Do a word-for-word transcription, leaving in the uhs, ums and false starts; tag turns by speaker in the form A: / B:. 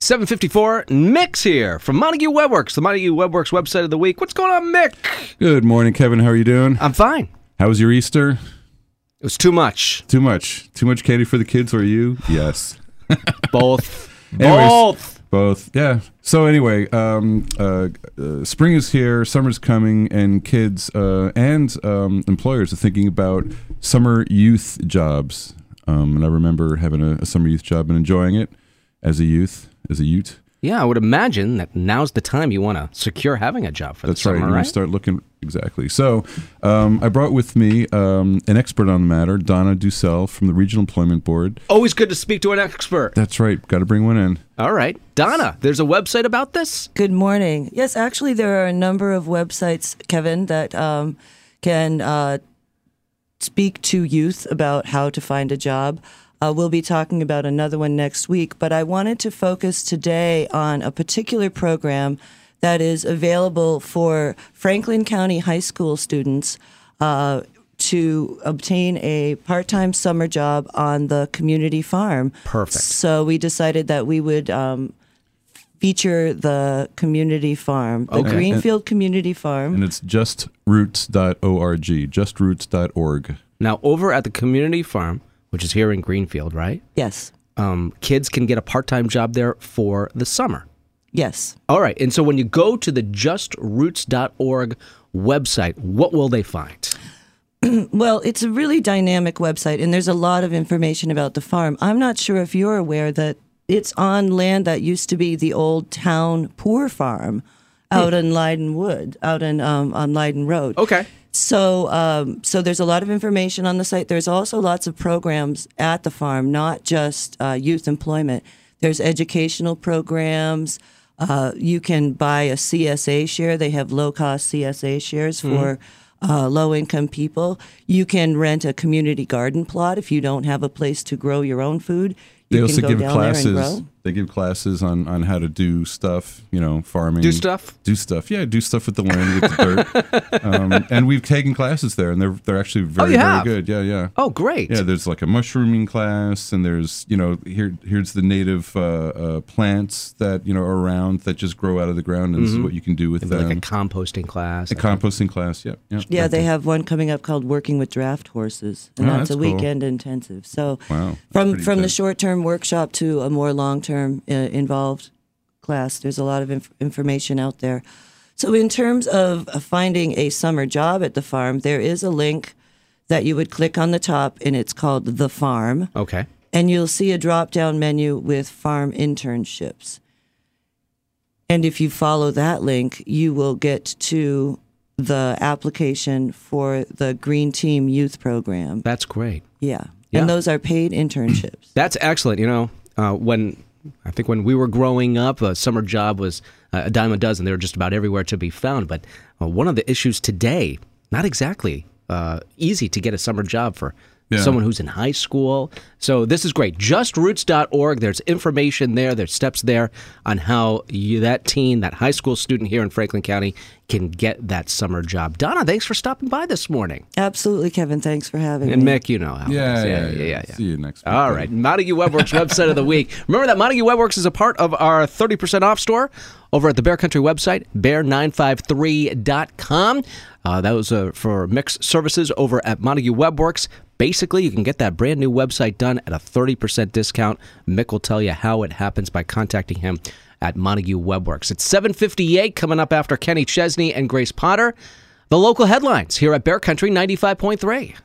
A: seven fifty-four, Mick's here from Montague Webworks, the Montague Webworks website of the week. What's going on, Mick?
B: Good morning, Kevin. How are you doing?
A: I'm fine.
B: How was your Easter?
A: It was too much.
B: Too much. Too much candy for the kids, or you? Yes.
A: Both.
B: Anyways,
A: Both.
B: Both. Yeah. So anyway, um, uh, uh, spring is here, summer's coming, and kids uh, and um, employers are thinking about summer youth jobs. Um, and I remember having a, a summer youth job and enjoying it as a youth, as a ute.
A: Yeah, I would imagine that now's the time you want to secure having a job for
B: That's
A: the summer,
B: right. You
A: right?
B: want to start looking, exactly. So um, I brought with me um, an expert on the matter, Donna Dussel from the Regional Employment Board.
A: Always good to speak to an expert.
B: That's right. Got to bring one in.
A: All right. Donna, there's a website about this?
C: Good morning. Yes, actually, there are a number of websites, Kevin, that um, can uh, speak to youth about how to find a job. Uh, we'll be talking about another one next week, but I wanted to focus today on a particular program that is available for Franklin County high school students uh, to obtain a part-time summer job on the community farm.
A: Perfect.
C: So we decided that we would um, feature the community farm, the
A: Okay.
C: Greenfield Community Farm.
B: And it's just roots dot org, just roots dot org.
A: Now, over at the community farm, which is here in Greenfield, right?
C: Yes.
A: Um, kids can get a part-time job there for the summer.
C: Yes.
A: All right. And so when you go to the just roots dot org website, what will they find?
C: Well, it's a really dynamic website, and there's a lot of information about the farm. I'm not sure if you're aware that it's on land that used to be the old town poor farm out in Leiden Wood, out in um, on Leiden Road.
A: Okay.
C: So, um, so there's a lot of information on the site. There's also lots of programs at the farm, not just uh, youth employment. There's educational programs. Uh, you can buy a C S A share. They have low-cost C S A shares for uh, low-income people. You can rent a community garden plot if you don't have a place to grow your own food. You
B: They also
C: can go
B: give
C: down there and
B: classes.
C: grow.
B: They give classes on, on how to do stuff, you know, farming.
A: Do stuff?
B: Do stuff. Yeah, do stuff with the land, with the dirt. Um, and we've taken classes there, and they're they're actually very,
A: you
B: very
A: have?
B: good. Yeah, yeah.
A: Oh, great.
B: Yeah, there's like a mushrooming class, and there's, you know, here here's the native uh, uh, plants that, you know, are around that just grow out of the ground, and this is what you can do with
A: Maybe
B: them.
A: like a composting class.
B: A composting class, yep. yep.
C: Yeah, they have one coming up called Working with Draft Horses, and
B: Oh,
C: that's,
B: that's
C: a
B: cool.
C: weekend intensive. So
B: Wow, that's
C: from
B: pretty
C: from the
B: intense.
C: short-term workshop to a more long-term uh, involved class, there's a lot of inf- information out there. So in terms of uh, finding a summer job at the farm, there is a link that you would click on the top, and it's called The Farm,
A: Okay.
C: and you'll see a drop-down menu with farm internships. And if you follow that link, you will get to the application for the Green Team Youth Program.
A: That's great.
C: Yeah.
A: Yeah.
C: And those are paid internships.
A: That's excellent. You know, uh, when I think when we were growing up, a summer job was uh, a dime a dozen. They were just about everywhere to be found. But uh, one of the issues today, not exactly uh, easy to get a summer job for
B: Yeah.
A: someone who's in high school. So this is great. just roots dot org. There's information there. There's steps there on how you, that teen, that high school student here in Franklin County can get that summer job. Donna, thanks for stopping by this morning.
C: Absolutely, Kevin. Thanks for having
A: And
C: me.
A: Mick, you know how
B: Yeah,
A: it is.
B: yeah, yeah,
A: yeah.
B: See you next week.
A: All right. Montague Webworks website of the week. Remember that Montague Webworks is a part of our thirty percent off store over at the Bear Country website, bear nine five three dot com. Uh, that was uh, for Mick's services over at Montague Webworks. Basically, you can get that brand new website done at a thirty percent discount. Mick will tell you how it happens by contacting him at Montague Webworks. It's seven fifty-eight coming up after Kenny Chesney and Grace Potter. The local headlines here at Bear Country ninety-five point three.